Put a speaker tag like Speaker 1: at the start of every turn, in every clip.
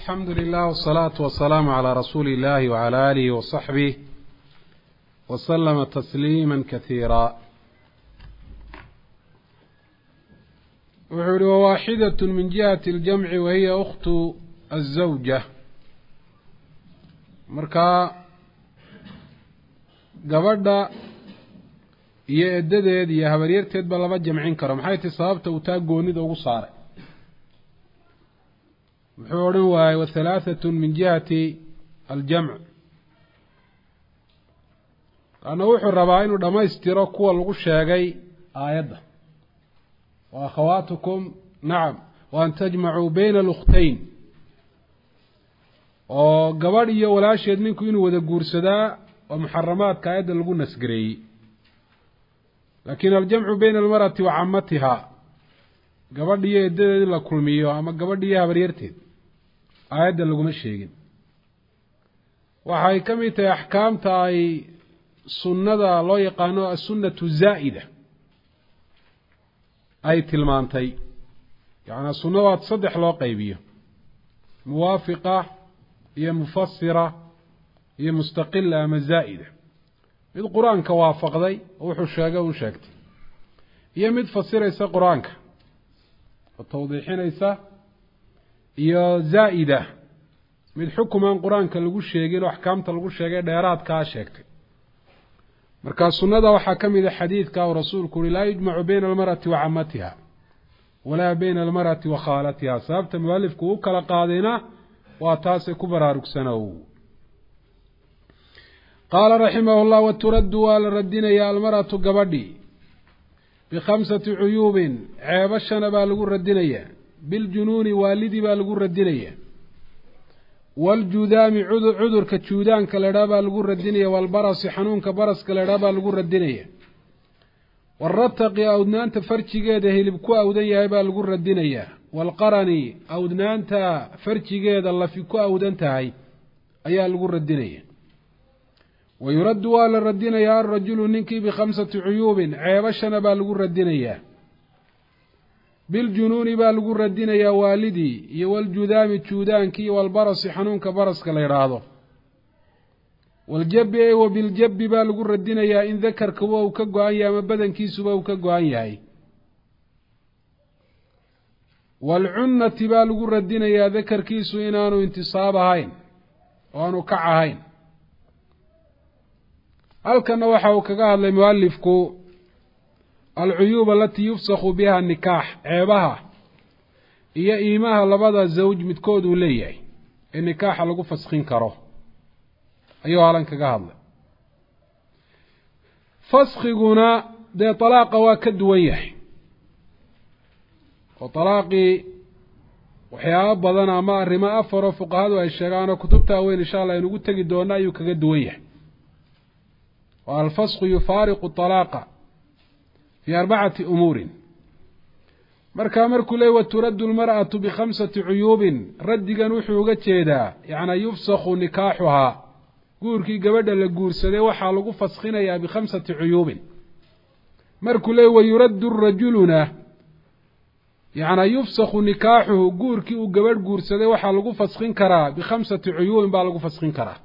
Speaker 1: الحمد لله والصلاة والسلام على رسول الله وعلى آله وصحبه وسلم تسليما كثيرا. وواحدة من جهة الجمع وهي أخت الزوجة. مركا gabadha iyo eedadeed iyo habaryarteed ba laba jamcin karo maxay tahay sababta uu taa goonida ugu saaray wuxuu oran waayay wa thalathatun min jihati al-jam' ana wuxuu rabaa inuu dhamaystiro kuwa lagu sheegay aayadda wa akhawatukum na'am wa an tajma'u bayna al-ukhtayn oo gabadh iyo walaasheed ninku inuu wada guursadaa ومحرمات كايد لغو نسغري لكن الجمع بين المرأة وعمتها gabadhiyo eedadeed la kulmiyo ama gabadhiyo habaryarteed aayada lagu ma sheegin waxay kamid tahay ahkaamta ay sunnada loo yaqaano as-sunnatu zaa'ida ay tilmaantay yaana sunnada saddex loo qaybiyo muwaafiqa iyo mufassira iyo mustaqilla ama zaa'ida mid quraanka waafaqday wuxuu sheegay uu sheegtay iyo mid fasiraysa quraanka oo tawdiixinaysa iyo zaa'ida mid xukuman quraanka lagu sheegay oo ahkaamta lagu sheegay dheeraadka sheegtay marka sunnada waxa kamid ah xadiidka oo rasuulku la yajma'u bayna al-mar'ati wa 'ammatiha wala bayna al-mar'ati wa khalatiha sababta muallifku uu kala qaadayna waa taas ku baraarugsanaw. قال رحمه الله وترد والردين يا المرأة قبدي ب5 عيوب عيبشنا بالغو ردينيا بالجنون والدي بالغو ردينيا والجذام عذر كجودان كلدا بالغو ردينيا والبرص حنون كبرص كلدا بالغو ردينيا والرتق اودنانت فرجيgeeda hilibku awdan yahay balغو ردينيا والقرني اودنانت فرجيgeeda lafiku awdan tahay ayaa lagu radinaya. ويرد على الردين يا الرجل ننكي ب5 عيوب عيبشنا بالغو ردينيا بالجنون بالغو ردينيا والدي والجذام تشودانكي والبرص حنونك برص كليرادو والجب وبالجب بالغو ردينيا إن ذكر كواو كغوان يا مبدن كيسو باو كغوان ياي والعنة بالغو ردينيا ذكر كيسو إنانو انتصابهين وانو كعهين. halkana waxa uu kaga hadlay muallifku al-uyub allati yufsakhu biha an-nikah ceebaha iyo iimaha labada zawj midkood uu leeyahay in nikah lagu fasxin karo ayuu halan kaga hadlay fasxiguna de talaaqa waa ka duwan yahay oo talaaqi waxyaabo badan ama arrimo afar oo fuqahadu ay sheegaan kutubta weyn insha Allah inuu tagi doona ayuu kaga duwan yahay. والفسخ يفارق الطلاق في 4 أمور مركا مركو لي وترد المرأة ب5 عيوب ردقا وحوغا جيدا يعني يفسخ نكاحها قوركي قبدا لقورسدي وحا لغو فسخنا ب5 عيوب مركو لي ويرد الرجلنا يعني يفسخ نكاحه قوركي وقبدا قورسدي وحا لغو فسخن كرا ب5 عيوب با لغو فسخن كرا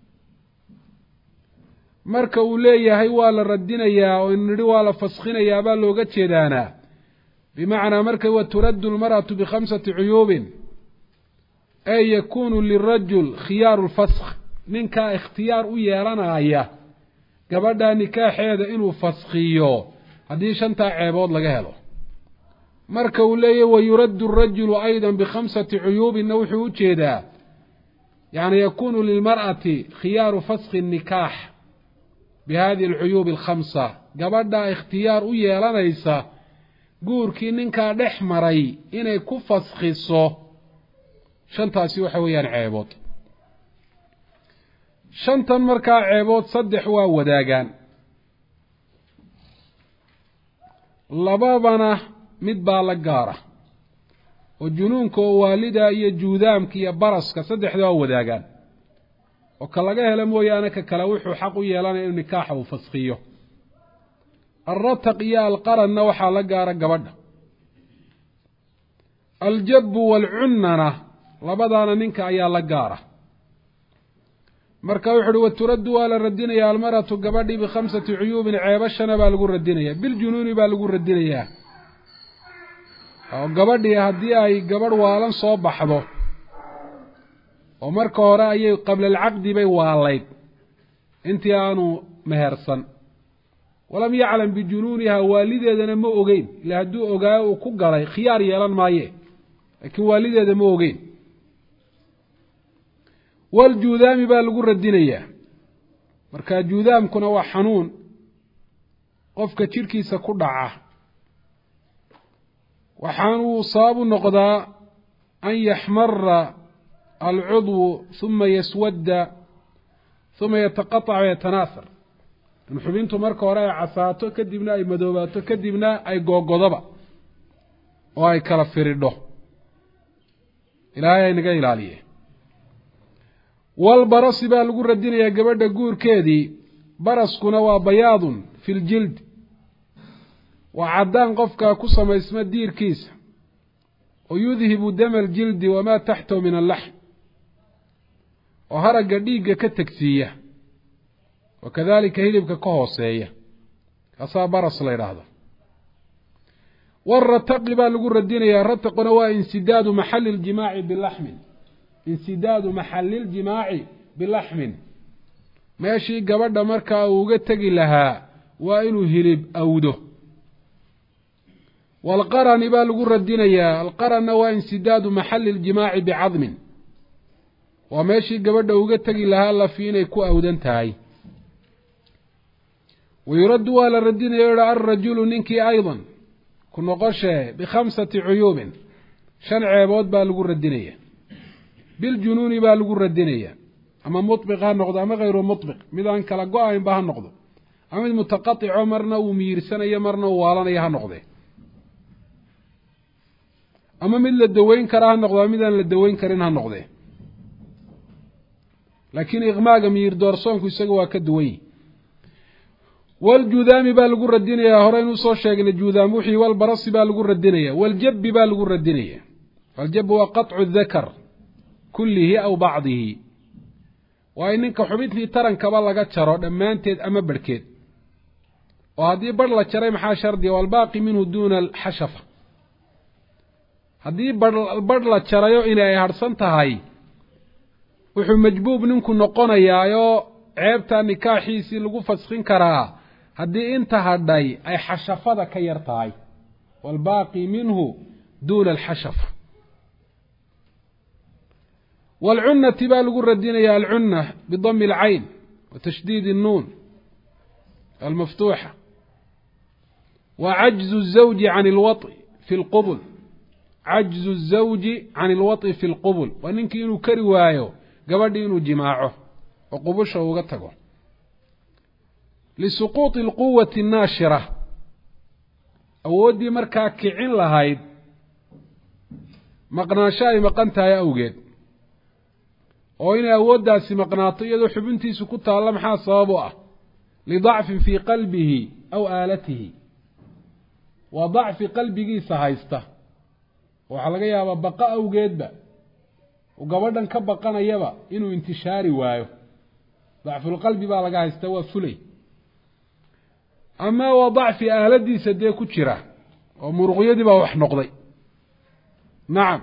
Speaker 1: marka uu leeyahay waa la radinayaa oo in waa la faskhinayaa baa looga jeedaana bimaana marka wa turaddu al-mar'atu bi5 'uyub ay yakunu lirajul khiyar al-fasakh ninka ikhtiyar u yeelanaya gabadha nikaaxeeda inuu faskhiyo hadii 5 ceebood laga helo marka uu leeyahay wa yuraddu ar-rajulu aydan bi5 'uyub wuxuu u jeedaa yani yakunu lilmar'ati khiyar fasakh an-nikah بهذه العيوب ال5 gabadha اختيار u yeelanaysa guurkii ninka dhexmaray inay ku faskhiso shantaasi waxa weeyaan ceebood shantan marka ceebood 3 waa wadaagaan labadana mid baa la gaara oo junuunka waalida iyo juudaamka iyo baraska 3 waa wadaagaan وكلاga hela mooyaane ka kala wuxuu xaq u yeelanay in nikaaxa uu fasxiyo الرتق يا القرن waxa la gaara gabadha الجب والعننة labadaana ninka ayaa la gaara marka wuxuu uhi waturaddu waa la radinayaa almaratu gabadhii bikhamsati cuyuubin ceebo shana baa lagu radinayaa biljunuuni baa lagu radinayaa oo gabadhii haddii ay gabadh waalan soo baxdo oo marka hore ayay qabla alcaqdi bay waalayd intii aanu mehersan walam yaclam bijunuuniha waalideedana ma ogeyn ila hadduu ogaayo uu ku galay khiyaar yeelan maaye laakiin waalideeda ma ogeyn waljuudaami baa lagu radinayaa marka juudaamkuna waa xanuun qofka jidhkiisa ku dhaca waxaanuu sabab u noqdaa an yaxmara alcudwu huma yaswadda huma yataqaطac wayatanaasar in xubintu marka hore ay casaato kadibna ay madoobaato kadibna ay googodoba oo ay kala firidho ilaahay ay naga ilaaliye walbarasi baa lagu radinayaa gabadha guurkeedii baraskuna waa bayaadun fi ljild waa caddaan qofkaa ku samaysma diirkiisa oo yudhibu dama aljildi wamaa taxtahu min allaxm oo haragga dhiigga ka tegsiiya wakadalika hilibka ka hooseeya kaasaa baras la yidhaahdo warataqi baa lagu radinayaa rataquna waa insidaadu maxali ljimaaci bilaxmin insidaadu maxaliljimaaci bilaxmin meeshii gabadha markaa uu uga tegi lahaa waa inuu hilib awdo waalqarani baa lagu radinayaa alqaranna waa insidaadu maxali ljimaaci bicadmin waa meeshii gabadha uga tegi lahaa lafi inay ku awdan tahay wayuraddu waa la radinaya o alrajulu ninkii aydan ku noqoshee bikhamsati cuyuubin 5 ceebood baa lagu radinaya biljunuuni baa lagu radinaya ama muطbiq ha noqdo ama hayru muطbiq mid aan kala go-ayn ba ha noqdo ama mid mutaqaico marna uu miyirsanayo marna uu waalanayo ha noqde ama mid la daweyn kara ha noqdo mid aan la daweyn karin ha noqde laakiin iqmaaga miyir doorsoonku isaga waa ka duwan yihi waljudaami baa lagu radinayaa hore inuu soo sheegnay judaam wixii walbarasi baa lagu radinaya waljabbi baa lagu radinaya aljabu waa qaطcu dakar kullihi aw bacdihi waa in ninka xubintii tarankaba laga jaro dhammaanteed ama barhkeed oo haddii barh la jaray maxaa shardiga walbaaqi minhu duuna alxashafa haddii barh la jarayo inay harhsan tahay wuxuu majbuub ninku noqonayaayoo ceebta nikaaxiisii lagu faskin karaa haddii inta hadhay ay xashafada ka yar tahay walbaaqi minhu duuna alxashafa waalcunnati baa lagu radinaya alcunna bidami alcayn wa tashdiid الnuun almaftuuxa wa cajzu الزawji can اlwaطi fi اlqubl cajzu الزawji can اlwaطi fi اlqubl waa ninkii inuu kari waayo gabadhii inuu jimaaco oo qubusha uga tago lisuquuطi اlquwati الnaashira awooddii markaa kicin lahayd maqnaansho ay maqan tahay awgeed oo inay awooddaasi maqnaato iyadoo xubintiisu ku taalla maxaa sabab u ah lidacfin fii qalbihi aw aalatihi waa dacfi qalbigiisa haysta waxaa laga yaabaa baqa awgeedba oo gabadhan ka baqanayaba inuu intishaari waayo dacfulqalbi baa laga haystaa waa fulay ama waa dacfi aaladiisa dee ku jira oo muruqyadii baa wax noqday nacam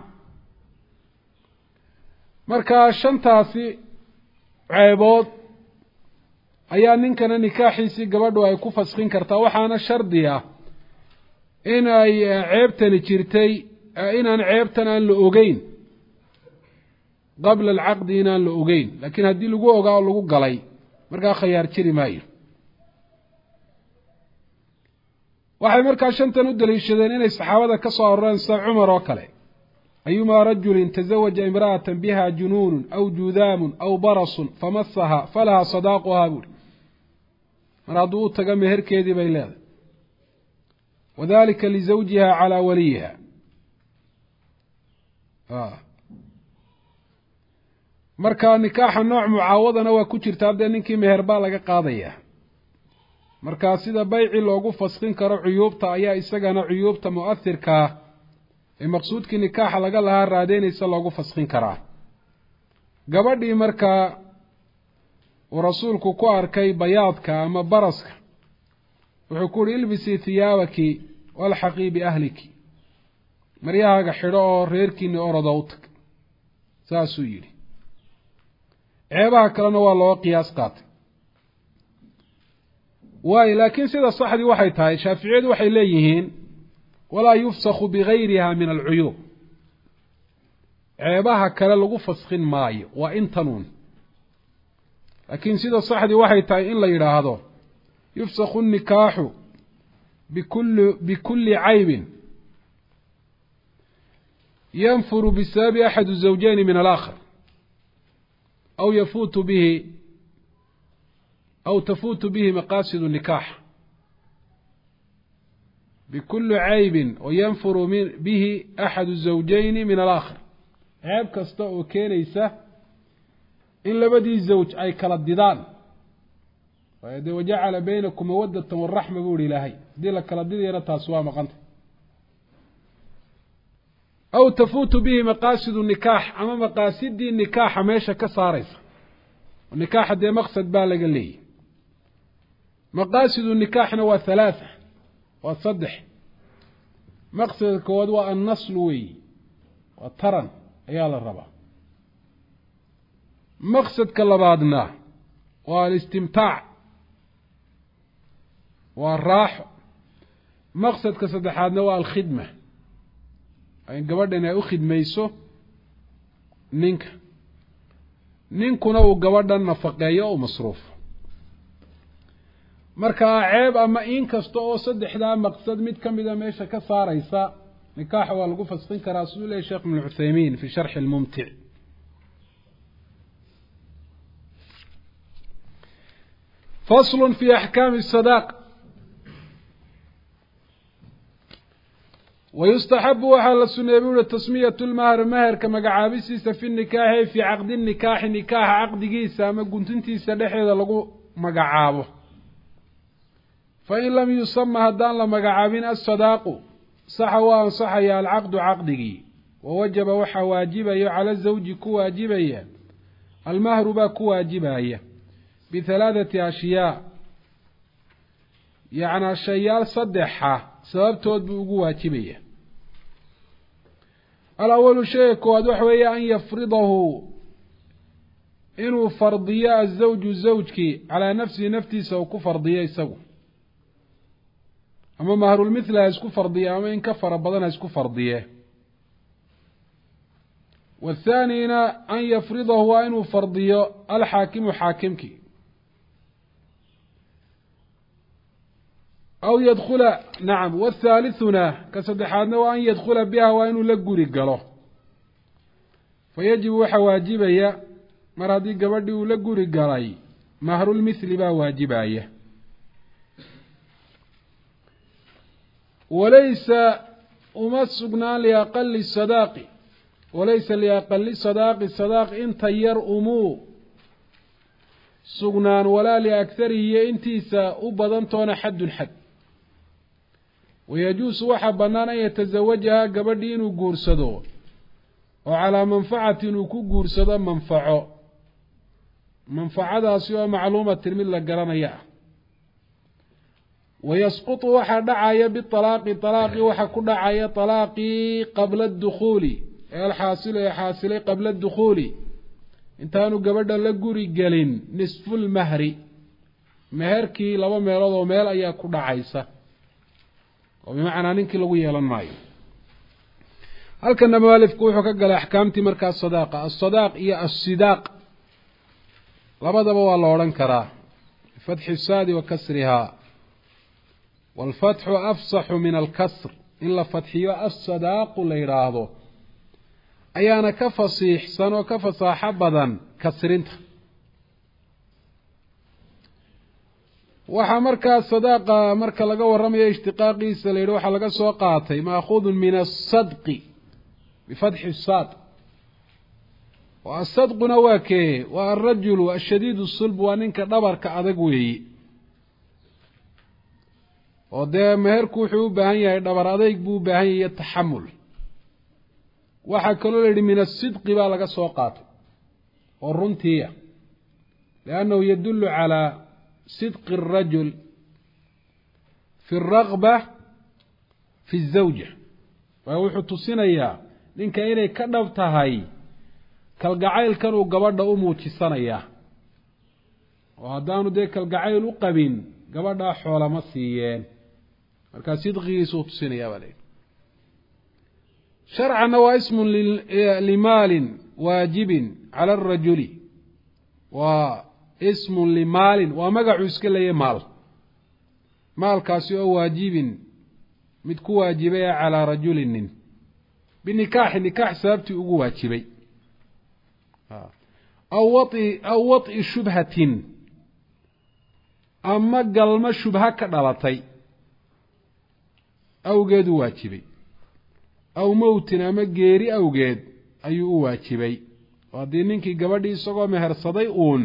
Speaker 1: markaa 5taasi ceebood ayaa ninkana nikaaxiisii gabadhu ay ku faskin kartaa waxaana shardi ah in ay ceebtani jirtay inaan ceebtan aan la ogeyn qabla alcaqdi inaan la ogeyn laakiin haddii lagu ogaa oo lagu galay markaa khayaar jiri maayo waxay markaa 5tan u daliishadeen inay saxaabada ka soo aroreen sida cumar oo kale ayumaa rajulin tazawaja imra'atan biha junuunun aw judaamun aw barasun famasaha falaha sadaaquhaa buuri mar hadduu u taga meherkeedii bay leedahay wadalika lizawjiha calaa waliyiha markaa nikaaxa nooc mucaawadana waa ku jirta haddee ninkii meher baa laga qaadayaa markaa sida bayci loogu faskin karo cuyuubta ayaa isagana cuyuubta mu'ahirkaa maqsuudkii nikaaxa laga lahaa raadeynaysa loogu faskin karaa. gabadhii markaa uu rasuulku ku arkay bayaadka ama baraska wuxuu ku uhi ilbisii thiyaabaki walxaqii biahliki, maryahaaga xidho oo reerkiinni oroda u tag, saasuu yidhi. ceebaha kalena waa loo qiyaas qaatay. waayo laakiin sida saxdii waxay tahay, shaaficiyadu waxay leeyihiin walaa yufsakhu bigayriha min alcuyuub, ceebaha kale lagu faskin maayo, waa intanuun. laakiin sida saxdii waxay tahay in la yidhaahdo yufsakhu nikaaxu bikulli caybin yanfuru bisababi axadu zawjayni min alaakhar aw yafuutu bihi aw tafuutu bihi maqaasidu nikaax, bikulli caybin oo yanfuru bihi axadu zawjayni min alaakhar, ceeb kasta oo keenaysa in labadii zawj ay kala didaan. waayo dee wajacala baynakum mawaddatan waraxma buu ihi ilaahay, haddii la kala didayana taasi waa maqanta. aw tafuutu bihi maqaasidu nikaax, ama maqaasidii nikaaxa meesha ka saaraysa. nikaaxa dee maqsad baa laga leeyahy. maqaasidu nikaaxna waa halaatha, waa 3. maqsadka koowaad waa annaslu weeyi, waa taran ayaa la rabaa. maqsadka labaadna waa alistimtaac, waa raaxo. maqsadka saddexaadna waa alkhidma, in gabadhan ay u khidmayso ninka, ninkuna uu gabadhan nafaqeeyo oo masruufo. markaa ceeb ama in kasta oo 3daa maqsad mid ka mida meesha ka saaraysa, nikaaxa waa lagu faskin karaa, siduu leeyahy sheekh ibn Cuthaymiin fi sharxi almumtic. fasl fi axkaami الsadaq. wayustaxabu waxaa la suneeyey buu uhi tasmiyatu lmahri, maherka magacaabisiisa fi nikaaxi fii caqdi nikaaxi, nikaaxa caqdigiisa ama guntintiisa dhexeeda lagu magacaabo. fain lam yusama haddaan la magacaabin asadaaqu, saxa waa ansaxaya alcaqdu caqdigii, wawajaba waxaa waajibayo cala zawji ku waajibaya almahru baa ku waajibaya bihalaathati ashyaa, yacnaa shayaal 3 sababtood buu ugu waajibaya. alawalu shayga koowaad waxa weeye an yafridahu, inuu fardiyo azawju zawjkii calaa nafsihi naftiisa uu ku fardiyo isagu, ama mahrulmithla ha isku fardiye ama in ka fara badan ha isku fardiye. wathaanina an yafridahu waa inuu fardiyo alxaakimu xaakimkii, aw yadkula nacam. wathaalithuna ka saddexaadna waa an yadkula biha, waa inuu la guri galo. fayajibu waxaa waajibaya mar haddii gabadhii uu la guri galay, mahrulmithli baa waajibaya. walaysa uma sugnaan liaqali sadaaqi, walaysa liaqali sadaaqi, sadaaq inta yar umuu sugnaan, walaa liakharihi iyo intiisa u badantoona xaddun xad. wayajuusu waxaa bannaan an yatasawajaha gabadhii inuu guursado, oo calaa manfacatin uu ku guursado manfaco, manfacadaasi oo macluumatin mid la garanaya ah. wayasqutu waxaa dhacaya bialaaqi, alaaqii waxaa ku dhacaya alaaqii qabla adukhuuli, ee alxaasilu ee xaasilay qabla adukhuuli, intaanu gabadha la guri gelin, nisfulmahri, meherkii 2 meelood oo meel ayaa ku dhacaysa, oo bimacnaa ninkii lagu yeelan maayo. halkana mualifku wuxuu ka galay axkaamtii markaa sadaaqa. asadaaq iyo assidaaq labadaba waa la odhan karaa, bifatxi saadi wa kasrihaa, waalfatxu afsaxu min alkasr, in la fatxiyo assadaaqu la yidhaahdo ayaana ka fasiixsan oo ka fasaaxo badan kasrinta. waxaa markaa sadaaqa marka laga warramayo ishtiqaaqiisa la yidhi waxaa laga soo qaatay maakhudun min asadqi bifatxi saad. oo asadquna waa kee? waa alrajulu ashadiidu sulb, waa ninka dhabarka adag weeye. oo dee meherku wuxuu u baahan yahay dhabar adayg buu u baahan yahay iyo taxamul. وحكلوا لي من الصدق بالغ سوقات والرنتية لأنه يدل على صدق الرجل في الرغبة في الزوجة ويوحو تصينيا لنك إني كدفتهاي كالقعيل كانوا قبضا أموتي وهدانو ديك القعيل وقبين قبضا حول مصيين marka sidqiisu tusinaya walaal shar'an wa ismun limal wajib ala ar-rajuli wa ismun limal wa magacu iska leeyahay maalkaasi oo waajibin mid ku waajibay ala rajulin binikah sababti ugu waajibay aw wati shubhatin amma galma shubha ka dhalatay awgeed u waajibay aw mawtin ama geeri awgeed ayuu u waajibay hadii ninkii gabadhii isagoo mehersaday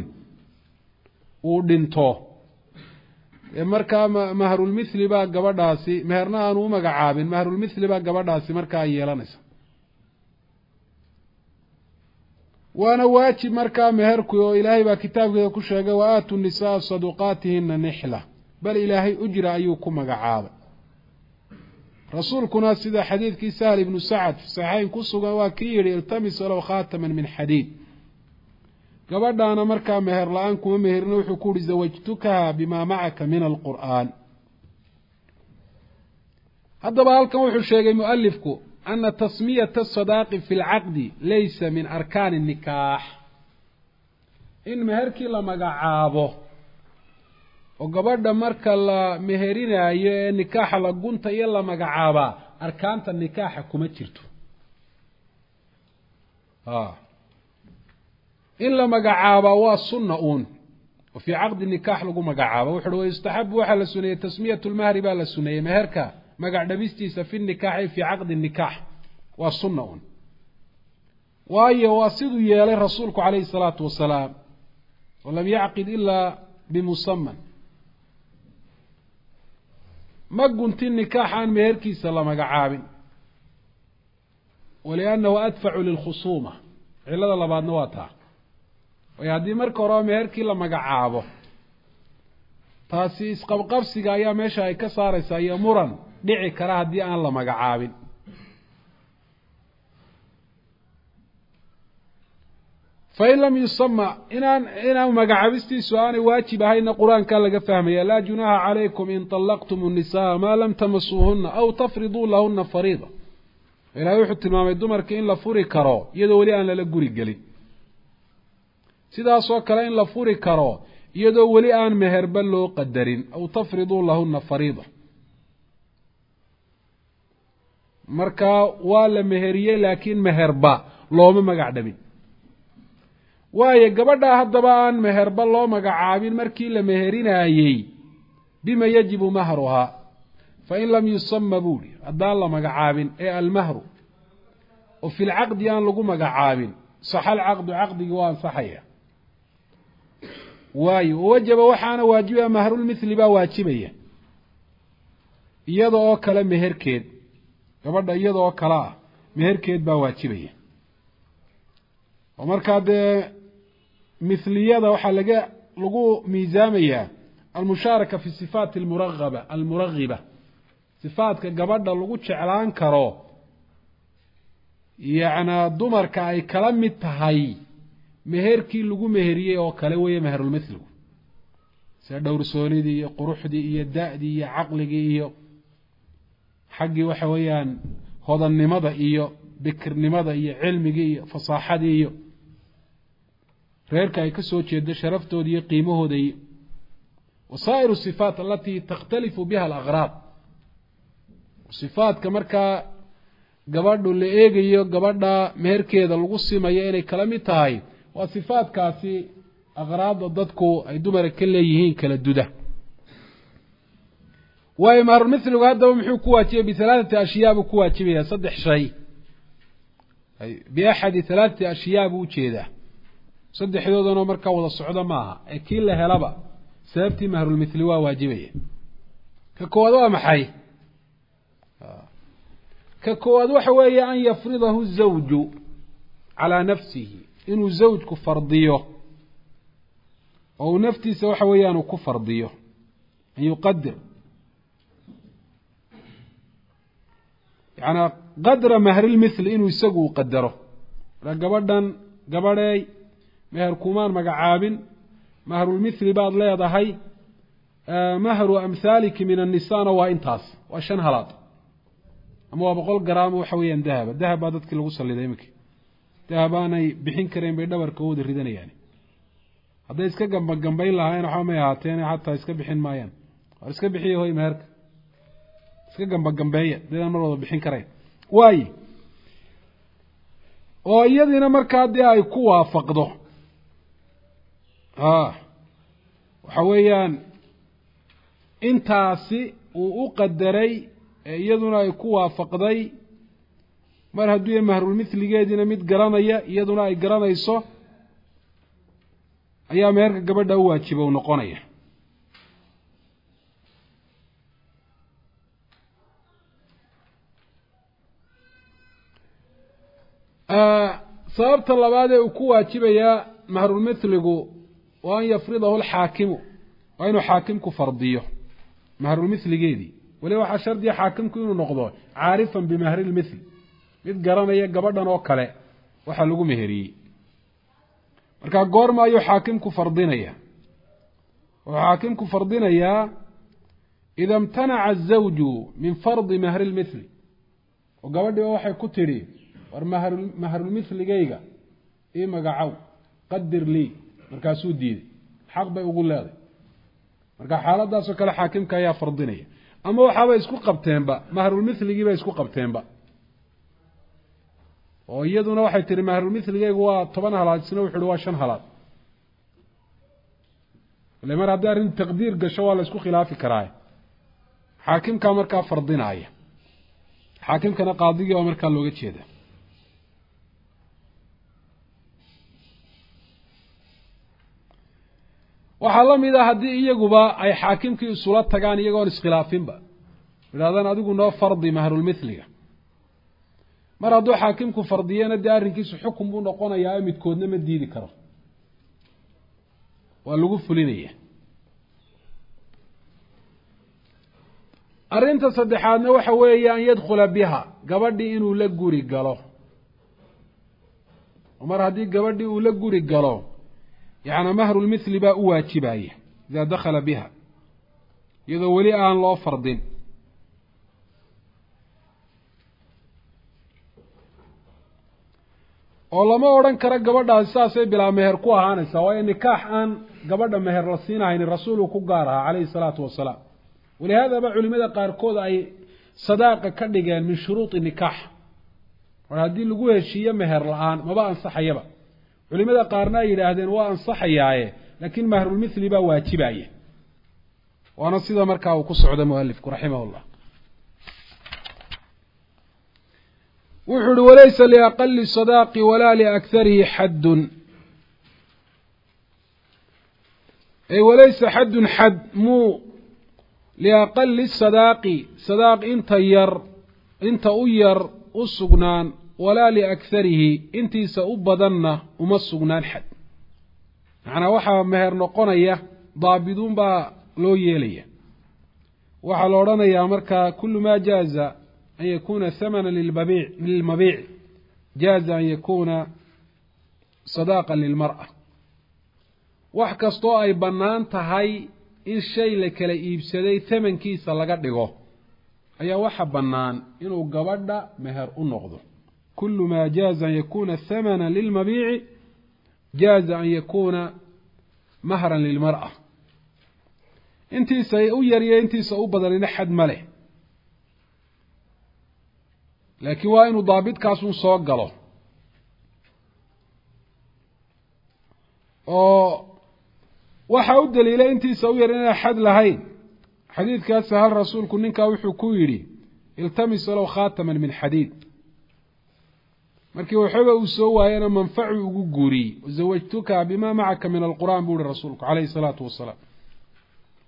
Speaker 1: uu dhinto markaa mahrul mithli baa gabadhaasi meherna aan u magacaabin mahrul mithli baa gabadhaasi markaa yeelanaysa waana waajib markaa meherku oo ilaahay baa kitaabkeeda ku sheegay wa aatu nisaa saduqaatihinna nihla bal ilaahay ujra ayuu ku magacaabay رسولكنا سيدا حديث كي سهل بن سعد في صحيحين كسوغا وكيري التمس ولو خاتما من حديد قبل أنا مركا مهر لأنكم مهر نوح كوري زوجتك بما معك من القرآن هذا بقالكم وحو الشيء مؤلفكم أن تسمية الصداق في العقد ليس من أركان النكاح إن مهركي لما قعابه وقبل marka la meherinayo nikaaxa la gunta iyo la magacaaba arkaanta nikaaxa kuma jirto in la magacaaba waa sunna oo fi aqd nikaax lagu magacaaba wuxuu istaxab waxa la sunnay tasmiyatu al-mahr ba la sunnay meherka magac dhabistiisa fi nikaax fi aqd nikaax waa sunna waayo wasidu yeelay rasuulku kaleey salaatu wasalaam ولم يعقد إلا بمسمى ما قلت النكاح عن مهركي سلام قعابين ولأنه أدفع للخصومة على الله بعد نواتها ويعدي مركو مهركي لما قعابه تاسيس قبسي قايا ميشا يكسار يسايا مرن دعي كراه دي أن لما قعابين فإن لم يسمى إن مقعبستي سؤالي واجب هاينا قرآن كان لك فهمي لا جناح عليكم إن طلقتم النساء ما لم تمسوهن أو تفرضوا لهن فريضة إلا يحط المام الدمر كإن لفوري كرو يدو ولي أن لقوري قلي سيدا سوك لإن لفوري كرو يدو ولي أن مهربلو قدرين أو تفرضوا لهن فريضة مركا ولا مهرية لكن مهربا لوما مقعدبين waaye gabadha hadaba aan meherba loo magacaabin markii la meherinaayay bima yajibu mahruha fa in lam yusamma buli adaan la magacaabin ee al-mahru oo fil aqdi aan lagu magacaabin sahal aqdi waan saxaya waaye wajaba waxaana waajiba mahrul mithli ba waajibaya iyadoo kala meherkeed gabadha iyadoo kala meherkeed ba waajibaya oo marka مثلية وحا لغو ميزامية المشاركة في الصفات المرغبة صفات كقبضة لغو تشعلان كرو يعني دمر كاي كلام متهاي مهركي لغو مهرية وكالوية مهر المثل سيدور سوني دي قروح دي الداء دي عقل دي حقي وحويان هذا النمضة إيو بكر نمضة إيو علم دي فصاحة دي غيرك أي كسو تشد شرفته دي قيمه دي وصائر الصفات التي تختلف بها الأغراض صفات كمركا قبضوا اللي إيجي قبضا مهركي ذا الغصي ما يأني كلامي تاي وصفات كاسي أغراض ضدكو أي دمر كل يهين كالدودة ويمهر مثل هذا ومحو كواتي بثلاثة أشياء بكواتي بها صدح شيء بأحد ثلاثة أشياء بوشيده صدح يودنا مركا ولا الصعودة معها أكيل لها لبا سببتي مهر المثل واجبية ككوادوا محي ككواد وحوية أن يفرضه الزوج على نفسه إنه زوج كفرضيه أو نفتي سوى حوية أنه كفرضيه أن يقدر يعني قدر مهر المثل إنه يسقو قدره قبردان قبردي مهر كومان مقعاب مهر المثل بعض لا يضحي مهر أمثالك من النسان وإنتاس وشن هلاط أما بقول قرام وحويا ذهب هذا كل وصل لديمك ذهب أنا بحين كريم بيدور كود الردني يعني هذا إسكا جنبين لها أنا حامي هاتين حتى إسكا بحين مايان إسكا بحيه هو مهرك إسكا جنبين ده مرة بحين كريم واي وأيدنا مركز دي أي قوة فقده وحويا intaasi uu u qadaray iyaduna ay ku waafaqday mar hadduu mahrul mithligeedina mid garanaya iyaduna ay garanayso ayaa meherka gabadha u waajibo noqonaya sababta labaad ee uu ku waajibaya mahrul mithligu waa an yafridahu al-haakimu waa inuu haakimku fardiyo مهر المثل جيدي ولو حشر دي حاكم كينو نقضه عارفا بمهر المثل مد قرانيا قبضنا وكله waxa lagu meheriyay marka goorma ayuu xaakimku fardinaya إذا امتنع الزوج من فرض مهر المثل وقبضي waxay ku tiri war مهر المثل جيغا magacaw qadir li markaasuu diiday xaq bay ugu leedahay marka xaaladaas oo kale xaakimka ayaa fardinaya ama waxa bay isku qabteenba mahrul mithligi bay isku qabteenba oo iyaduna waxay tiri mahrul mithligeegu waa 10 halaad isna wuxuu waa 5 halaad leemar haddii arin taqdiir gasho waa la isku khilaafi karaa xaakimka marka fardinaya xaakimkana qaadiga oo marka looga jeeda waxa la mid ah hadii iyaguba ay xaakimkii usula tagaan iyagoon iskhilaafinba wadaadana adigu noo fardi mahrul mithliga mar hadduu xaakimku fardiyana daarinkiisu xukun buu noqonayaa midkoodna ma diidi karo waa lagu fulinaya arinta saddexaadna waxa weeyaan yadkhula biha gabadhii inuu la guri galo mar haddii gabadhii uu la guri galo يعني مهر المثل با واجبايه إذا دخل بها إذا ولي آن لو فرضين والله ما أوران كرا قبضة أساسي بلا مهر كوها هانسا وهي نكاح آن قبضة مهر رسينها يعني الرسول كقارها عليه الصلاة والسلام ولهذا بقى علماء قاركود أي صداقة كدقان من شروط النكاح وهذه اللي قوها الشيء مهر الآن ما بقى انصح يبقى علماء قارنا يراهدين وانصحياه لكن مهر المثل با واجبايه وانا سيده marka uu ku socdo muallifku rahimahullah wuxuu walaysa li aqalli sadaqi wala li aktharihi hadd ay walaysa hadd hadd mu li aqalli sadaqi sadaq inta u yar usugnaan ولا لأكثره انتي سأبضن ومسقنان حد معنى وحا مهر نقونية ضابدون با لو يليه وحا لورانيا مركا كل ما جاز أن يكون ثمنا للمبيع جاز أن يكون صداقا للمرأة وحكستو أي بنان تهي إن شيء لك لإيبسدي ثمن كيسا لقد لغو أي وحا بنان إنو قبض مهر النقضر كل ما جاز أن يكون ثمنا للمبيع جاز أن يكون مهرا للمرأة انتي سيؤيري انتي سأبضل لنحد مله لكن وإنه ضابط كاسون صوقله وحاود الإله انتي سأؤيري لنحد لهين حديث كاسها الرسول كننك وحو كويري التمس له خاتما من حديد markii waxba uu soo waayana manfaci ugu guuri zawajtuka bima ma'aka min alquran buu rasuulku kaleey salaatu wasalaam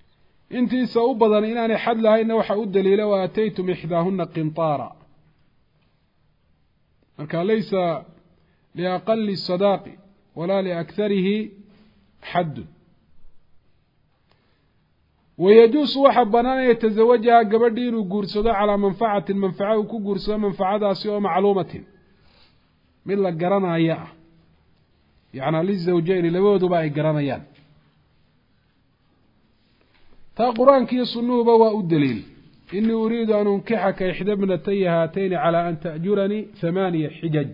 Speaker 1: intii soo badan inaan xad lahayna waxa u daliila waa ataytum ihdahunna qintara marka laysa liaqali الصadaaqi walaa liakarihi xadd wayajuusu waxa banaan an yataزawajaha gabadhii inuu guursado calىa manfacati manfaca uu ku guursado manfacadaasi oo macluumatin mid la garanaya ah yacnaa lizawjeyni labadooduba ay garanayaan taa qur-aanka iyo sunnuhuba waa u daliil inii uriidu an unkixaka ixda bnataya haatayni calىa an ta'juranii 8 xijaj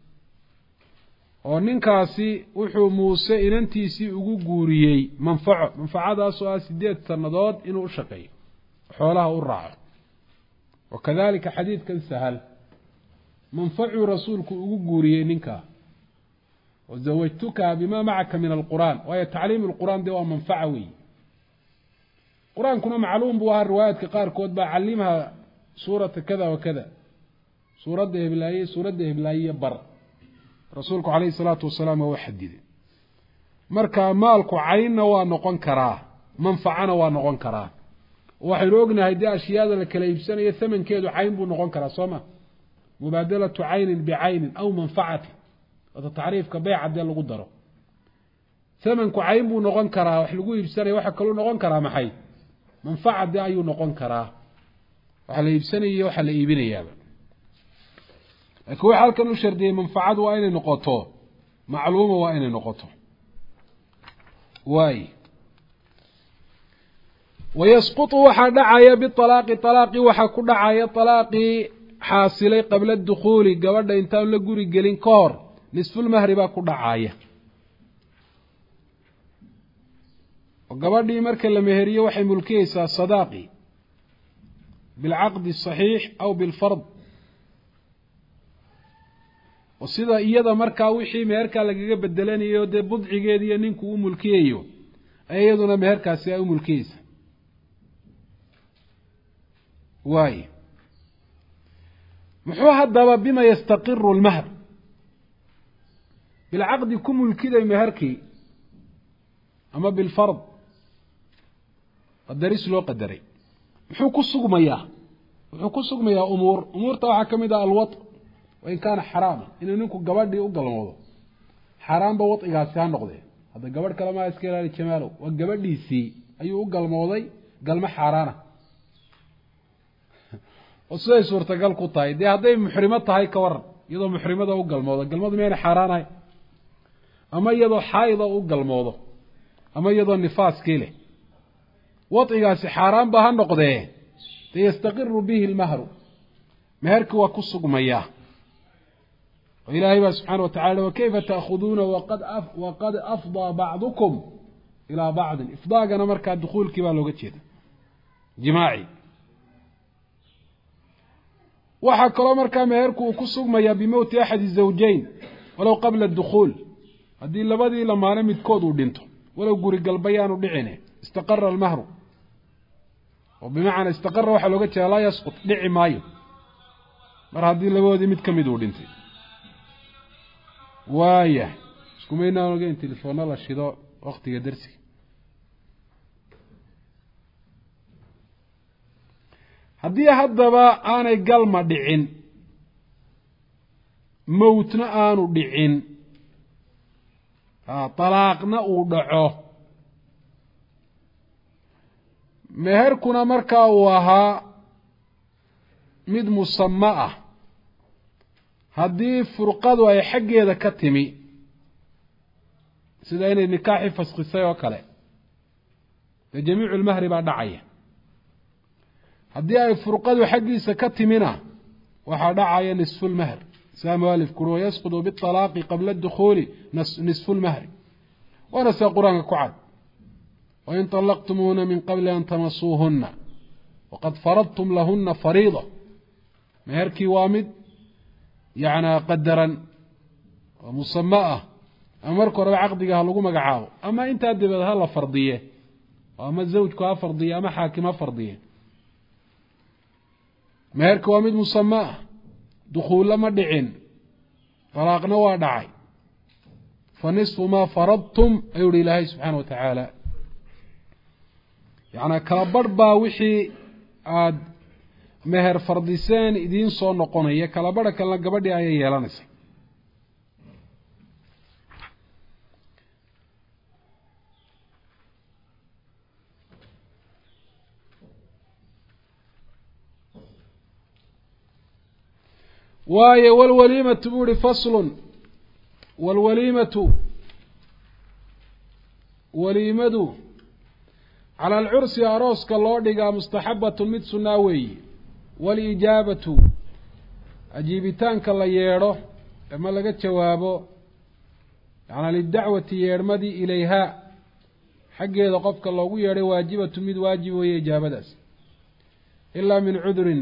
Speaker 1: oo ninkaasi wuxuu muuse inantiisii ugu guuriyey manfacadaasoo ah 8 sannadood inuu u shaqeeyo xoolaha u raaco wakadalika xadiidkan sahal manfacuu rasuulku ugu guuriyey ninkaa wazawajtuka bima macaka min alqur'aan waayo tacliim alqur'aan dee waa manfaca weyi qur-aankuna macluum buu ahaa riwaayaadka qaarkood baa calimha suurata kada wa kada suuradda heblaaye bar rasuulku calayhi salaatu wasalaam waa u xadiday marka maalku caynna waa noqon karaa manfacana waa noqon karaa waxaynu ognahay dee ashyaada la kala iibsanayo thamankeedu cayn buu noqon karaa soo ma mubaadalatu caynin bicaynin aw manfacati wata tacriifka beyca dee lagu daro thamanku cayn buu noqon karaa wax lagu iibsanayo waxa kaluu noqon karaa maxay manfaca dee ayuu noqon karaa waxa la iibsanaya waxa la iibinayaaba laakiin waxa halkan u shardiyey manfacadu waa inay noqoto macluuma waa inay noqoto waay wayasqutu waxaa dhacaya bialaaqi alaaqii waxaa ku dhacaya alaaqii xaasilay qabla dukhuuli gabadha intaan la guri gelin ka hor nisfulmahri baa ku dhacaya oo gabadhii marka la meheriyo waxay mulkiyeysaa sadaaqi bilcaqdi saxiix aw bilfard oo sida iyada markaa wixii meherkaa lagaga bedelanayo dee budcigeediiyo ninku u mulkiyayo ay iyaduna meherkaasi ay u mulkiyeysa waay muxuu haddaba bima yastaqiru lmahr bilcaqdi ku mulkiday meherkii ama bilfard qadaris loo qadaray muxuu ku sugmayaa umuurta waxaa ka mid ah alwat wain kaana xaraama inuu ninku gabadhii u galmoodo xaaraanba wadcigaasi ha noqdee hadda gabadh kale maa iska ilaali jamaalow waa gabadhiisii ayuu u galmooday galmo xaaraana oo siday suurtagal ku tahay dee hadday muxrimo tahay ka waran iyadoo muxrimada u galmoodo galmadu miyayna xaaraanahay ama iyadoo xaayida u galmoodo ama iyadoo nifaaskii leh wadcigaasi xaaraanba ha noqdee dee yastaqiru bihi lmahru meherkii waa ku sugmayaa oo ilaahay baa subxaana wa tacala wakayfa ta'khuduuna waqad afdaa bacdukum ilaa bacdin ifdaagana markaa dukuulkii baa looga jeeda jimaaci waxaa kaloo markaa meherku uu ku sugmayaa bimowti axadi zawjayn walow qabla dukhuul haddii labadii lamaane midkood uu dhinto walow guri galbayaanu dhicine istaqara almahru oo bimacnaa istaqara waxaa looga jeeda laa yasqut dhici maayo mar haddii labadoodii mid ka mid uu dhintay waaya iskumaynaan ogeyn telefoonna la shido waktiga darsiga haddii haddaba aanay galma dhicin mowtna aanu dhicin talaaqna uu dhaco meherkuna markaa uu ahaa mid musamo ah haddii furqadu ay xaggeeda ka timi sida inay nikaaxi faskisay oo kale dee jamiicu lmahri baa dhacaya haddii ay furqadu xaggiisa ka timina waxaa dhacaya nisfu lmahr saa mualifku uri wayasqudu bialaaqi qabla dukhuuli nisfu lmahri waana sida qur-aanka ku cad wain طalaqtumuuna min qabli an tamasuuhuna waqad faradtum lahuna fariida meherkii waa mid yacnaa qadaran oo musamo ah ama marka horeba caqdiga ha lagu magacaabo ama intaa dabeed ha la fardiye ama zawjku ha fardiye ama xaakim ha fardiye meherka waa mid musamo ah dukhuulla ma dhicin talaaqna waa dhacay fa nisfu maa faradtum ayuu uhi ilaahay subxaana wa tacaala yacnaa kala barh baa wixii aada meher fardiseen idiin soo noqonaya kala badha kalena gabadhii ayay yeelanaysa. waayo walwaliimatu buu ihi faslun walwaliimatu waliimadu cala alcursi arooska loo dhigaa mustaxabatun mid sunnaa weeyi. waliijaabatu ajiibitaanka la yeedho ama laga jawaabo yacnaa lidacwati yeedhmadii ilayhaa xaggeeda qofka loogu yeedhay waajibatu mid waajib weeye ijaabadaas ilaa min cudurin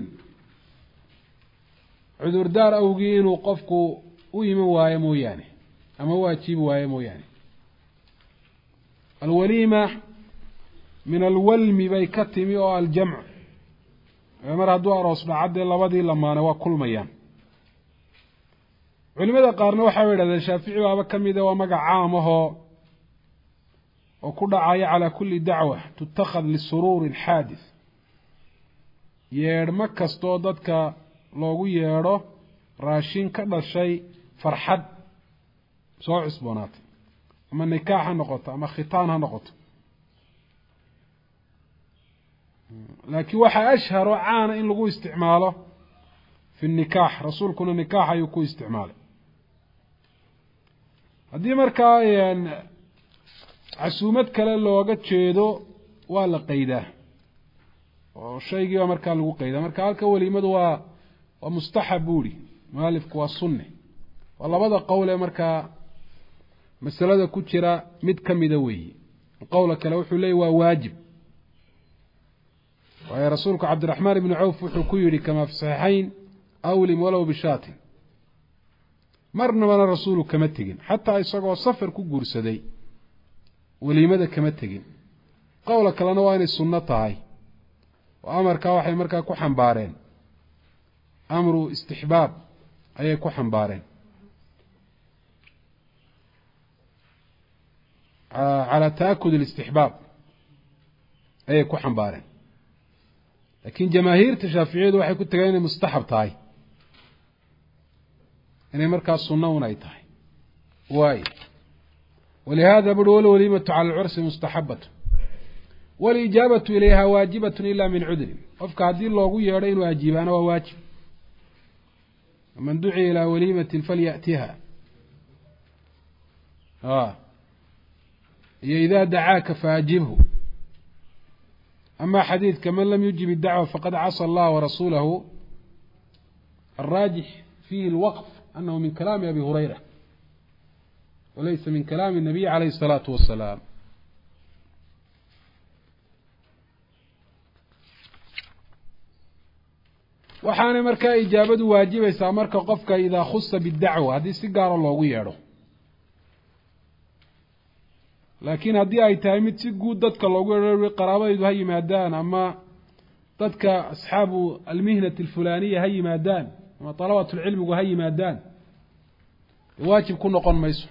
Speaker 1: cudurdaar awgii inuu qofku u iman waayo mooyaane ama u ajiibi waayo mooyaane. alwaliima min alwalmi bay ka timi oo aljamc mar hadduu aroos dhacadee labadii lamaane waa kulmayaan. culimada qaarna waxay yidhahdeen shaafici baaba ka mida waa magac caam ahoo oo ku dhacaya calaa kulli dacwa tutakhad lisuruuri alxaadith yeedhmo kastoo dadka loogu yeedho raashin ka dhashay farxad soo cusboonaatay ama nikaax ha noqoto ama khitaan ha noqoto. laakiin waxaa ashhar oo caana in lagu isticmaalo fi nikaax, rasuulkuna nikaax ayuu ku isticmaalay. haddii markaa casuumad kale looga jeedo waa la qeydaa oo shaygiiba markaa lagu qeydaa. marka halka waliimadu waa mustaxab buu ihi mualifku, waa sunne. waa labada qowl ee markaa masalada ku jira mid ka mida weeyi. qowla kale wuxuu leeyay waa waajib, waayo rasuulku cabdiraxmaan ibnu cawf wuxuu ku yidhi kamaa fi saxiixayn awlim walow bishaatin. marnabana rasuulu kama tegin, xataa isagoo safar ku guursaday waliimada kama tegin. qowla kalena waa inay sunno tahay oo amarkaa waxay markaa ku xambaareen amru istixbaab ayay ku xambaareen calaa ta'akud alistixbaab ayay ku xambaareen. laakiin jamaahiirta shaaficiyadu waxay ku tegeen inay mustaxab tahay, inay markaa sunno un ay tahay. waayo walihaada buri walwaliimatu cala alcursi mustaxabatu waliijaabatu ilayha waajibatun ila min cudrin. qofka haddii loogu yeedho inuu ajiibaana waa waajib. man duciya ilaa waliimatin falya'tiha iyo idaa dacaaka faajibhu. ama xadiidka man lam yujib idacwa faqad casa allah warasuulahu الراجح فيه الوقف أنه من كلام أبي هريرة وليس من كلام النبي عليه الصلاة والسلام. waxaana markaa ijaabadu waajibaysaa marka qofka idaa khusa bidacwa haddii si gaaro loogu yeedho. laakiin haddii ay tahay mid si guud dadka loogu yeedho qaraabadaydu ha yimaadaan ama dadka asxaabu almihnati alfulaaniya ha yimaadaan ama طalabatu lcilmigu ha yimaadaan waajib ku noqon mayso.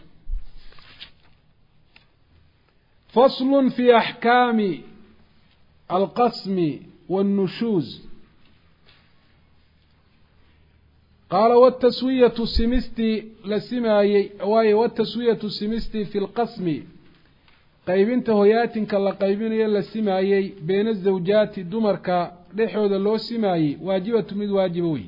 Speaker 1: fasl fi axkaami alqasmi wاnnushuuz. qaala wtaswiyatu simisti la simaayey waayo wataswiyatu simisti fi lqasmi qaybinta hoyaatinka la qaybinayo la simaayey bayna azawjaati dumarka dhexooda loo simaayey waajibatu mid waajiba wey.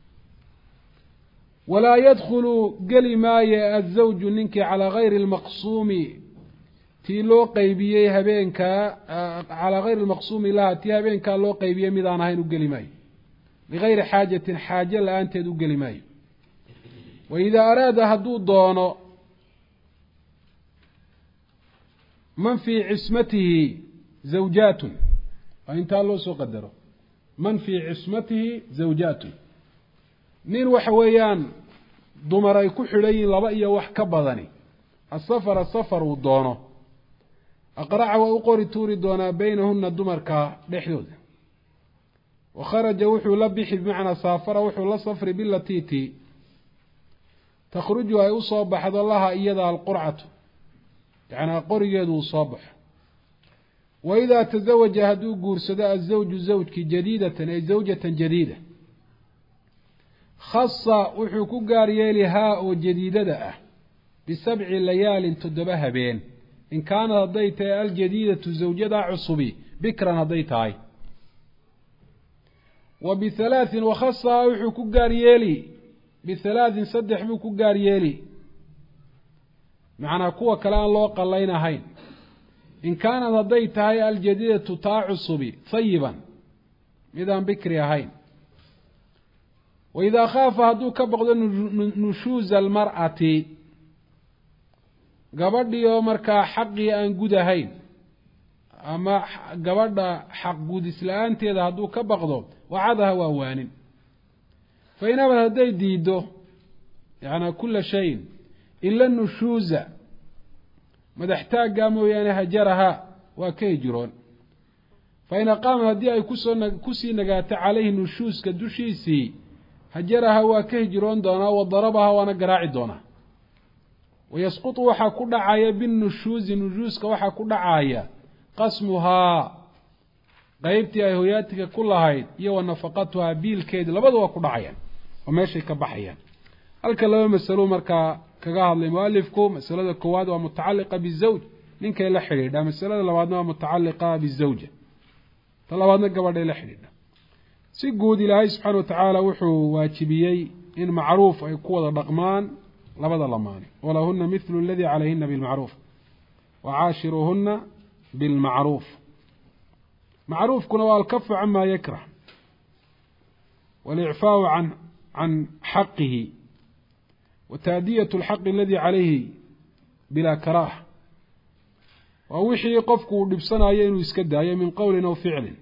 Speaker 1: walaa yadkhulu geli maayo azawju ninkii calaa gayri lmaqsuumi tii loo qaybiyey habeenkaa calaa gayri lmaqsuumi laha tii habeenkaa loo qaybiyey mid aan ahayn u geli maayo ligayri xaajatin xaaje la-aanteed u geli maayo. waidaa araada hadduu doono man fii cismatihi zawjaatun oo intaa loo soo qadaro man fii cismatihi zawjaatun nin waxa weeyaan dumar ay ku xidhan yihiin laba iyo wax ka badani asafara safar uu doono aqraca waa u qori tuuri doonaa baynahuna dumarka dhexdooda. wakharaja wuxuu la bixi bimacnaa saafara wuxuu la safri bilatiiti takhruju ay u soo baxdo laha iyada alqurcatu yacnaa qorigeedu uu soo baxo وإذا تزوج هدو قرصدا الزوج زوجك جديدة أي زوجة جديدة خاصة وحكو قاريالي هاء جديدة ب7 ليال تدبها بين إن كان هديت الجديدة زوجة عصبي بكرا هديتها وب3 وخاصة وحكو قاريالي ب3 صدح بكو قاريالي معنا كوا كلام الله قلينا هين إن كانت هديتها الجديدة تعصبي طيبا إذا بكري هين وإذا خاف هدو كبغض نشوز المرأة قبض يومركا حقي أن قد هين أما قبض حق قد إسلام تيدا هدو كبغض وعدها ووان فإن أبدا هدي ديدو يعني كل شيء إلا النشوز مدحتاج قاموا يعني هجرها وكيجرون فإن قام هدي أي كسي نقات عليه النشوز كدوشيسي هجرها وكيجرون دونا وضربها ونقراعي دونا ويسقط وحا كل عاية بالنشوز نجوز وحا كل عاية قسمها قيبتي أيهوياتك كلها يو نفقتها بالكيد لبدوا كل عاية وماشي كبحيا الكلام مسألة مركا كقاعد لمؤلفكم مسألة الكواد ومتعلقة بالزوج نينك إلى حرير ده مسألة لبعضنا متعلقة بالزوجة طلبنا قبل إلى حرير سيقود إلهي سبحانه وتعالى وحو واجبيي إن معروف أي قوة الرقمان لبدا لماني ولهن مثل الذي عليهن بالمعروف وعاشرهن بالمعروف معروف كنا الكف عما يكره والإعفاء عن حقه وتأدية الحق الذي عليه بلا كراهة ووحي قفكو لبسنا ينو يسكدها من قول أو فعل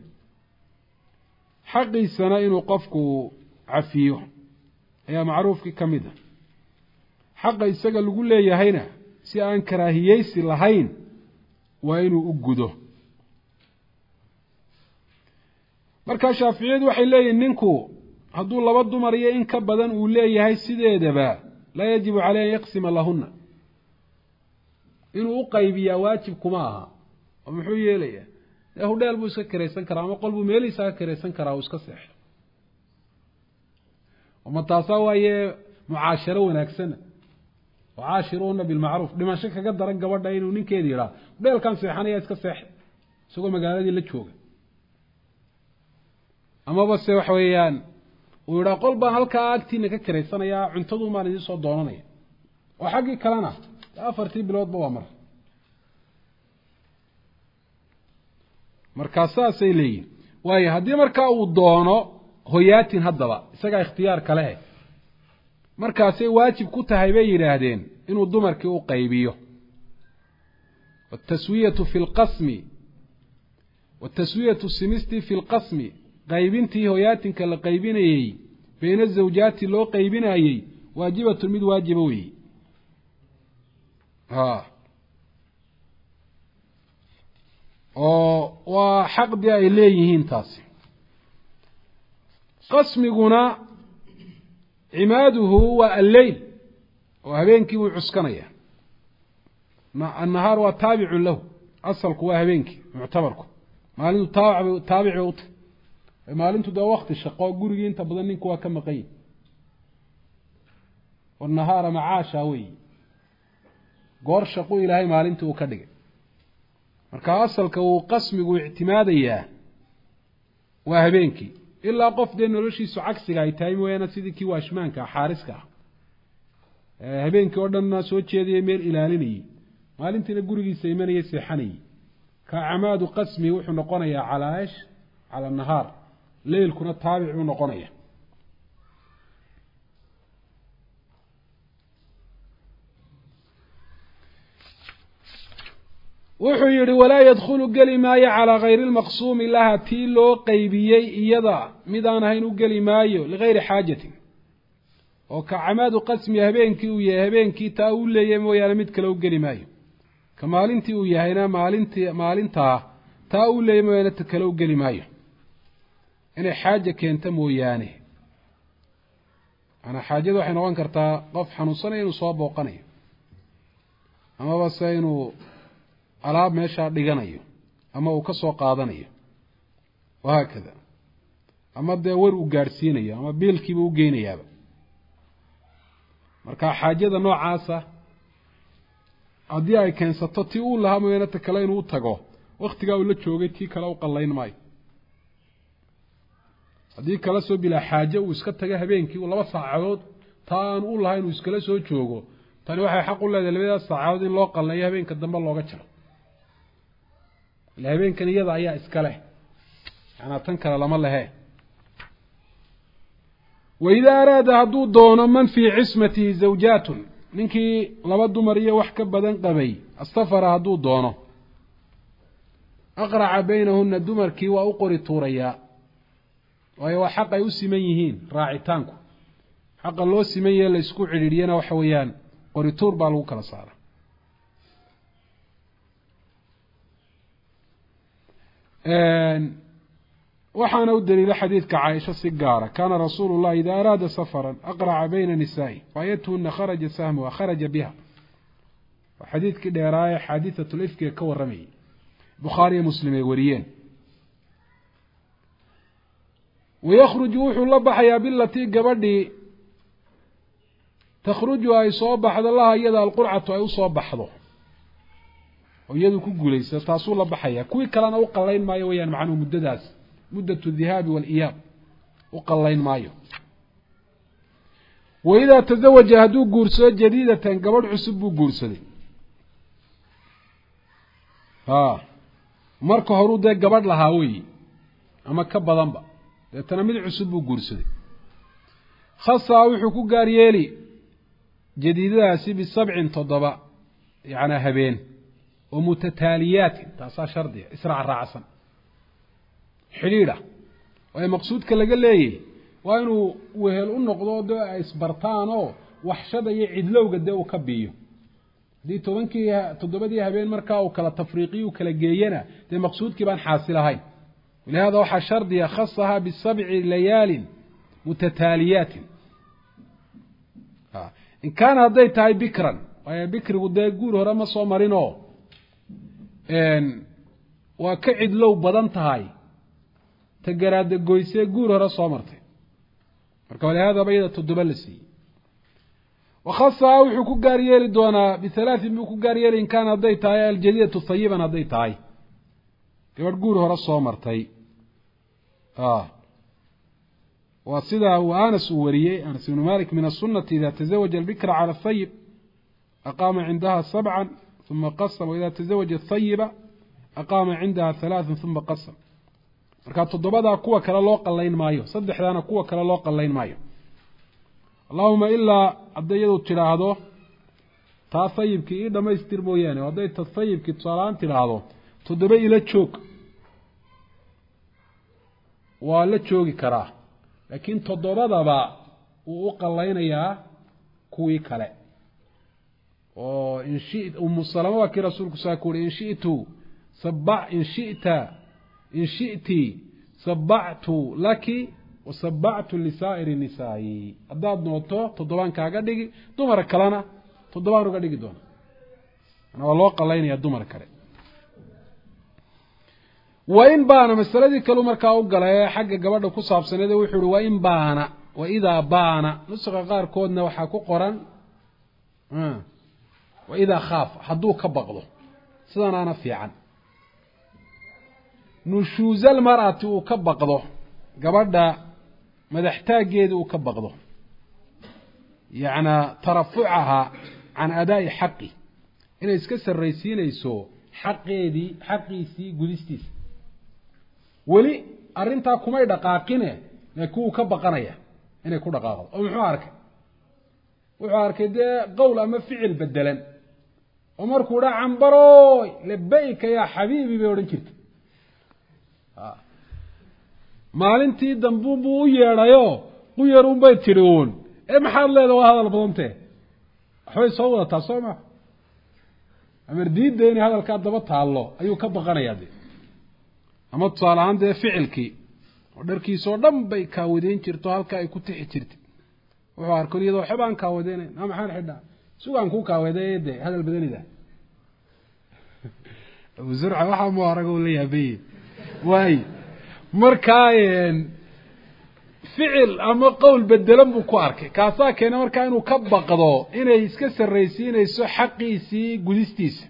Speaker 1: حقي السنائن قفكو عفيه هي معروف كمدة حقي السقل يقول لي يا هينا سيان كراهييس لهين وينو أقده marka shaafiiciyadu waxay leeyihiin ninku hadduu laba dumar iyo in ka badan uu leeyahay sideedaba la yajibu calayhi yaqsima lahunna inuu u qaybiyaa waajib kuma aha oo muxuu yeelayaa hudheel buu iska kiraysan karaa ama qolbu meeliisa ka kiraysan karaa uu iska seexdo ama taasaa waaye mucaasharo wanaagsan وعاشرون بالمعروف dhimasho kaga daran gabadha inuu ninkeeda yiraahdo hudheelkan seexanaya iska seex isagoo magaaladii la jooga ama bas wax weeyaan uu yiraahdo qol baan halka agtiina ka kiraysanaya cuntadu maan idin soo doonanaya oo xaqi kalena 4 bilood ba markaasaasay leeyihiin waayo haddii markaa uu doono hoyaatin haddaba isaga ikhtiyaar kale markaasay waajib ku tahay bay yiraahdeen inuu dumarkii u qaybiyo والتسوية في القسم والتسوية سمستي في القسم qaybintii hoyaatinka la qaybinayay bayna zawjaati loo qaybinayay waajibatu mid waajiba weey oo waa xaqdi ay leeyihiin taasi qasmiguna عماده هو الليل وهبينك وعسكنيا النهار وتابع له أصلك وهبينك معتبرك ما لنتو تابع وط ما لنتو ده وقت الشقاء قرقي انت بظنك وكم قيم والنهار معاشا وي قور شقو إلهي ما لنتو وكدق مركا أصلك وقسمك واعتماديا وهبينك ilaa qof de noloshiisu cagsiga ay tahay mooyana sidii kii waashmaanka xaariska habeenkii oo dhan soo jeediyay meel ilaalinayay maalintiina gurigiisa imanayay seexanayay ka camaadu qasmi wuxuu noqonayaa calaash cala nahaar leelkuna taabic uu noqonaya wuxuu yiri walaa yadkhulu kalimaya ala ghayri almaqsum laha tilo qaybiyay iyada midaan ahayn u kalimaayo ligayri xaajatin oo ka camaadu qasmi habeenkii uu yahay habeenkii taa uu leeyahay mooyaan mid kale u kalimaayo kamaalintii uu yahayna maalinta taa uu leeyahay mooyaan mid kale u kalimaayo inay xaaje keento mooyaane ana xaajadu waxay noqon kartaa qof xanuunsanay inuu soo booqanayo ama bas inuu alaab meesha dhiganayo ama uu ka soo qaadanayo wahaakada ama dee war uu gaadhsiinayo ama biilkiiba u geynayaaba marka xaajada noocaasa haddii ay keensato tii uu lahaa mooyaane ta kale inuu tago waktigaa uu la joogay tii kale u qallayn maayo haddii kala soo bilaa xaaje uu iska taga habeenkii 2 saacadood taa aan u lahayn uu iskala soo joogo tani waxay xaq u leedahay 2 saacadood in loo qallayo habeenka dambe looga jaro ilaa habeenkan iyada ayaa iska leh yana tan kale lama lehe وإذا أراد هدو دون من في عصمته زوجات منكي لما دمرية وحكا بدن قبي السفر هدو دونه أقرع بينهن الدمر كي وأقري توريا وهو حق يسميهين راعتانكو حق الله سميه اللي يسكو عريرينا وحويان قري تور بالوك لصارة وحانا الدليل حديث كعائشة السجارة كان رسول الله إذا أراد سفرا أقرع بين نسائه فأيتهن خرج سهمه وخرج بها وحديث كده رايح حادثة الإفك كور رمي بخاري مسلم وريين ويخرج وحو الله بحيا بالتي قبردي تخرج أي صوبح الله يدا القرعة أي صوبح له ويدو كقو ليس تاسو الله بحيا كوي كلان أو قلين ما يويان معنه مدداس مدة الذهاب والإياب وقلين مايو وإذا تزوج هدو قرصة جديدة قبل عسب قرصة marka horu de gabadh lahaa way ama ka badan ba deetana mid cusub uu guursaday khassa wuxuu ku gaar yeeli jadiidadaasi bi 7 yani habeen oo mutataaliyat taasa shardi israa raacsan xiriira oo maqsuudka laga leeyay waa inuu wehel u noqdo oo isbartaan oo waxshada iyo cidlowga de uu ka biyo دي tobankii 7 habeen marka uu kala tafriiqiyo kala geeyana de maqsuudkii baan xaasilahay ولهذا waxa shardiya khassaha bi 7 layal mutataaliyat in kana haday tahay bikran ay bikrigu de guur hore ma soo marino waa ka cidlow badan tahay tagaraad goysay guur hore soo martay marka ولهذا bayda 7 la siiyay وخاصة وحو كقاريالي دونا ب3 مو كقاريالي إن كان هدي تاي الجديدة الطيبة هدي تاي كبر قوله رصو مرتي وصدا وآنس وريه أنس بن مالك من السنة إذا تزوج البكر على الطيب أقام عندها 7 ثم قسم وإذا تزوج الطيبة أقام عندها 3 ثم قسم مركات الضبادة قوة كلا لوقا اللين مايو صدح لنا قوة كلا لوقا اللين مايو اللهم إلا عديدو تلاهدو تا طيبكي إذا ما يستير موياني وعديد الطيبكي تصالان تلاهدو تدبي إلى تشوك ولا تشوكي كراه لكن تدبدا با وقلينيا كوي كله وإن شئت أم السلامة وكي رسولك ساكور إن شئت سبعت لك وسبعت لسائر النساء أداد نوتو تضبان كاغا ديغي دمر كلانا تضبان روغا ديغي دون أنا والله قلين يا دمر كله وإن بانا مسألة كلو مركا وقلا حق قبضة كصاب سنة وحول وإن بانا وإذا بانا نسخ غار كودنا وحاكو قران وإذا خاف حدوه كبغضه سيدنا أنا في عن نشوز المرأة كبغضه قبضة مدحتاجيد وكبغضه يعني ترفعها عن أداء حقي إن يسكسر الرئيسين يسو حقي سي قدستيس ولي أرنتا كما يدقاقينه يكون كبقانيا إنه يكون دقاقل أو وحارك ده قول أما فعل بدلا ومركو دا عنبروي لبيك يا حبيبي بيورن كرت maalintii dambu buu yeerayo u yeerun bay tiriun maxaad leedahay hadal badantee waxay soo wadataa Soomaa amar diideeni hadalka daba taalo ayuu ka baqanayaa ama tusaalahan de ficilkii oo dharkiisoo dhan bay ka wadeen jirto halka ay ku tixi jirtay wuxuu arkay iyadoo xibaan ka wadeen ama maxaan xidhaa sugan ku ka wadeeyay hadal badanida abu zurca waxaa mu arago la yaabay waay markaa ficil ama qowl bedelan buu ku arkay kaasaa keena markaa inuu ka baqdo inay iska sarraysiinayso xaqiisii gudistiisa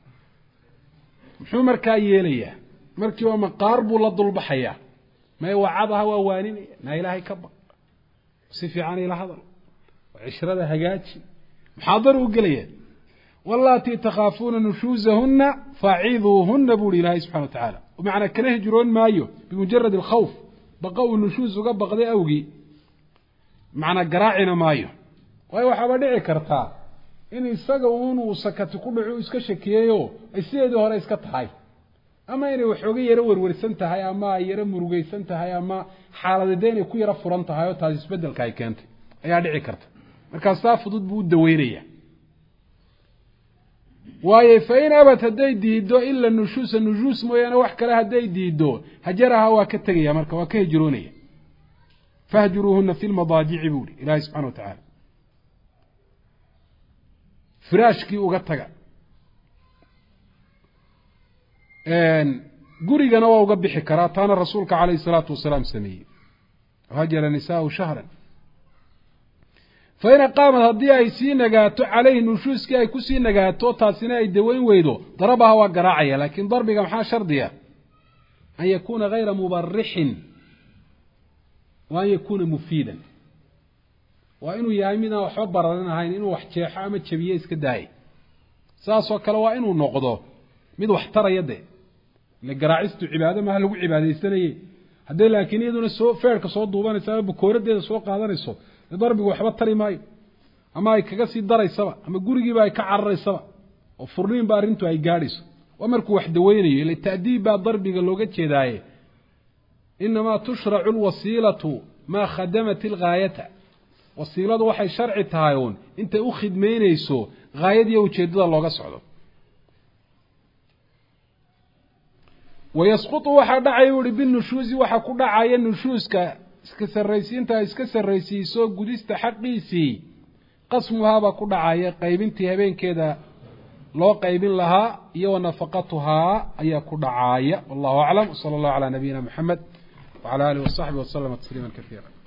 Speaker 1: muxuu markaa yeelayaa markii waa maqaar buu la dulbaxayaa may wacadaha waa waaninaya na ilaahay ka baq si fiican ila hadal عشرة هجاج محاضر وقليا واللاتي تخافون نشوزهن فاعظوهن بولي الله سبحانه وتعالى ومعنى كنه جرون مايو بمجرد الخوف بقوا النشوز وقبق ذي أوقي معنى قراعنا مايو وأيوة حبادعي كرتا إن يستقون وسكت كل عوز كشكيو السيدو هلا يسكت هاي أما يري وحوقي يرور ورسنت هاي أما يري مرقي سنت هاي أما حالة دين يكون يرفرنت هاي وتازيس بدل كاي كانت أيها دعي كرتا markaas saa fudud buu daweynaya waaye fayn abat haday diido illa nushus mooyana wax kale haday diido hajaraha waa ka tagaya marka waa ka hijroonaya fahjuruhunna fil madaaji'i buri ilaahi subhanahu wa ta'ala firaashkii uga taga gurigana waa uga bixi karaa taana rasuulka kaleey salaatu wasalaam sameeyay hajara nisaa shahran فإن قامت هدي أي سينجاتو عليه نشوز كي يكون سينجاتو تاسينا يدوين ويدو ضربها وقراعية لكن ضربك محا شرطية أن يكون غير مبرح وأن يكون مفيدا وإنه يامنا وحبر لنا هاين إنه وحشيحة أما تشبيه إسكداي ساسو كلا إنه نقضه ميد واحتر يده لقراعيستو عبادة ما هلو عبادة السنة هدي لكن يدون السوق فيرك صوت دوبان السبب بكورة دي السوق هذا السوق ضربي وحبط تري ماي أما يكجسي دري سوا أما جورجي باي كعرّي سوا وفرنين بارنتو أي جالس ومركو واحد ويني للتأديب ضربي قالوجت شداي إنما تشرع الوسيلة ما خدمت الغاية وسيلة وحي شرع تهايون أنت أخذ مينيسو غاية دي وشدد الله قصعده ويسقط واحد عيوري بالنشوز واحد كل عين نشوز iska sarraysiiso gudista xaqiisii qasmuhaa baa ku dhacaya qaybintii habeenkeeda loo qaybin lahaa iyo nafaqatuhaa ayaa ku dhacaya wallahu aclam sala allahu calaa nabiyina muxamed wacala aalihi wasaxbihi wasalama tasliiman kasiira